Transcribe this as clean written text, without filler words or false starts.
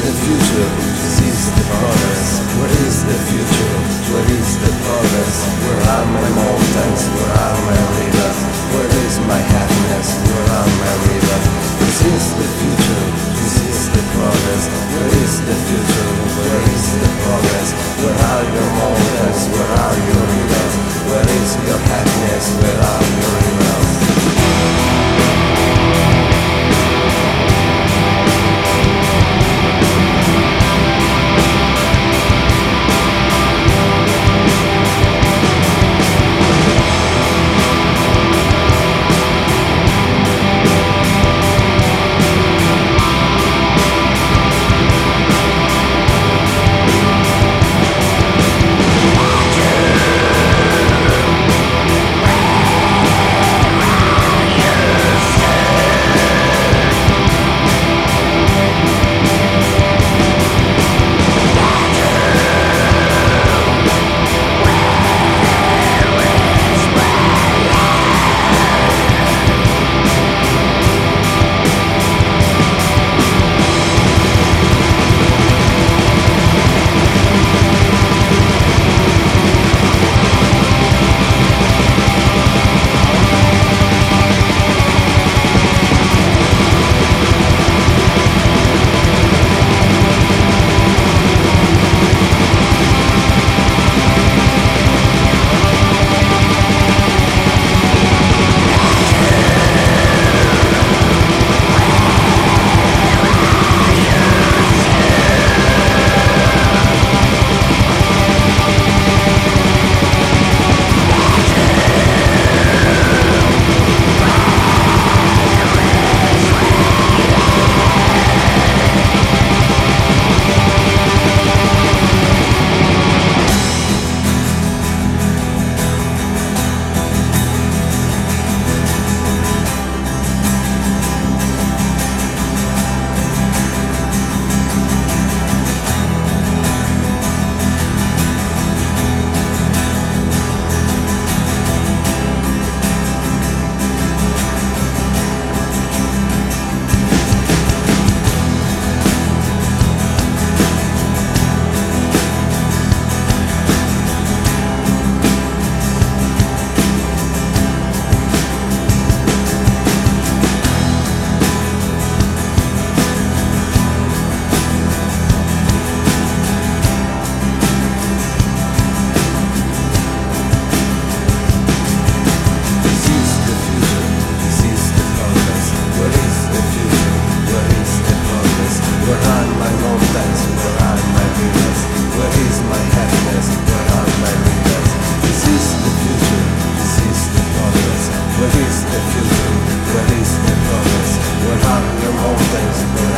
the future? This is the progress. Where is the future? Where is the progress? Where are my mountains? Where are my rivers? Where is my happiness? Where are my rivers? This is the future. This is the progress. Where is the future? Where is the progress? Where are your mountains? Where are your rivers? Where is your happiness? Where are your rivers? Where is the future? Where is the progress? Where are your mountains? Where